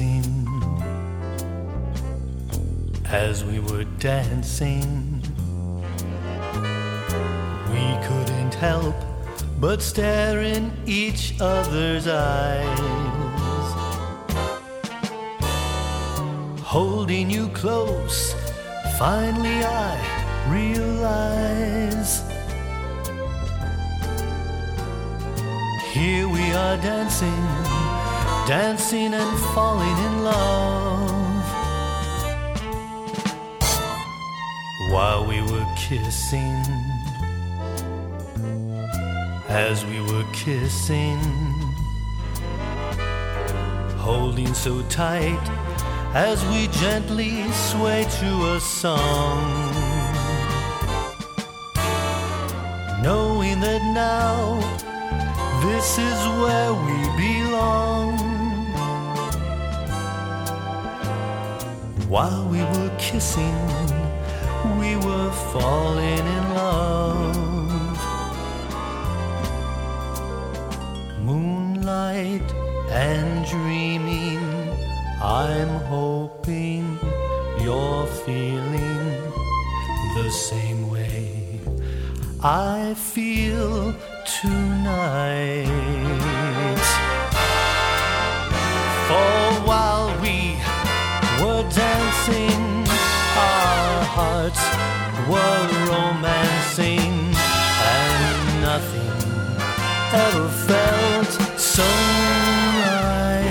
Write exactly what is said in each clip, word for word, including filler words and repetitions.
kissing, as we were dancing, we couldn't help but stare in each other's eyes. Holding you close, finally I realize, here we are dancing, dancing and falling in love, while we were kissing, as we were kissing, holding so tight as we gently sway to a song, knowing that now this is where we belong. While we were kissing, we were falling in love. Moonlight and dreaming, I'm hoping you're feeling the same way I feel tonight. For while we were dancing, our hearts were romancing, and nothing ever felt so right.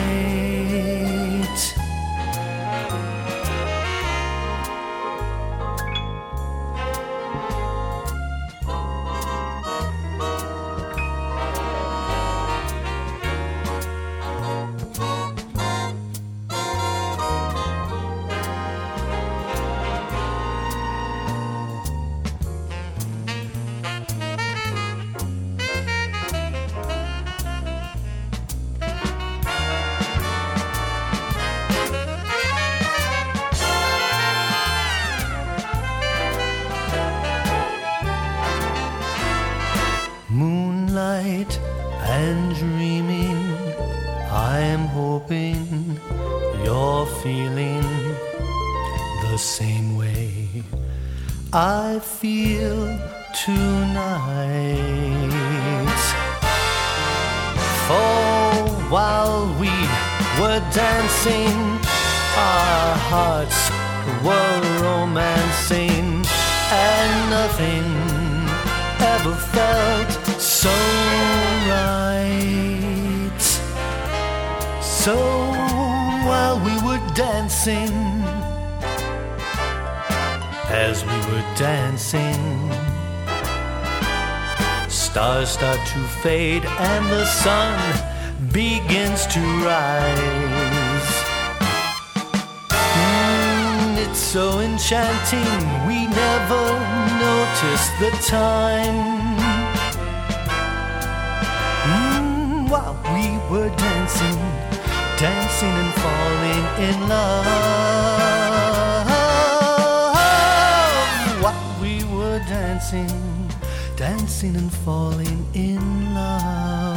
Moonlight and dreaming, I'm hoping you're feeling the same way I feel tonight. For while we were dancing, our hearts were romancing, and nothing ever felt so right. So while we were dancing, as we were dancing, stars start to fade and the sun begins to rise. Mm, it's so enchanting, we never noticed the time. Mm, while we were dancing, dancing and falling in love. While we were dancing, dancing and falling in love.